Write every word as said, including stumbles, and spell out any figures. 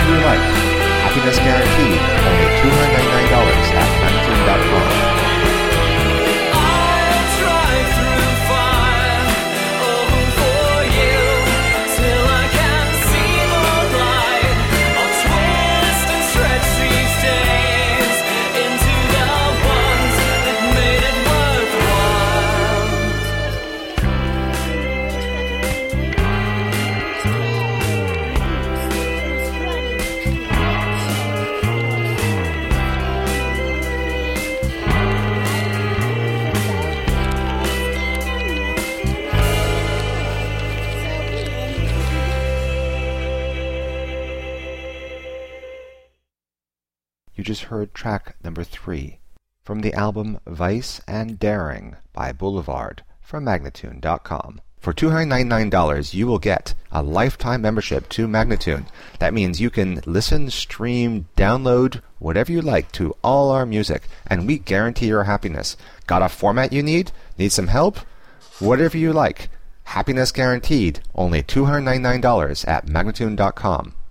whatever you like. Happiness guaranteed, only two hundred ninety-nine dollars at Magnatune dot com. You just heard track number three from the album Vice and Daring by Boulevard from Magnatune dot com. For two hundred ninety-nine dollars, you will get a lifetime membership to Magnatune. That means you can listen, stream, download, whatever you like to all our music, and we guarantee your happiness. Got a format you need? Need some help? Whatever you like. Happiness guaranteed, only two hundred ninety-nine dollars at Magnatune dot com.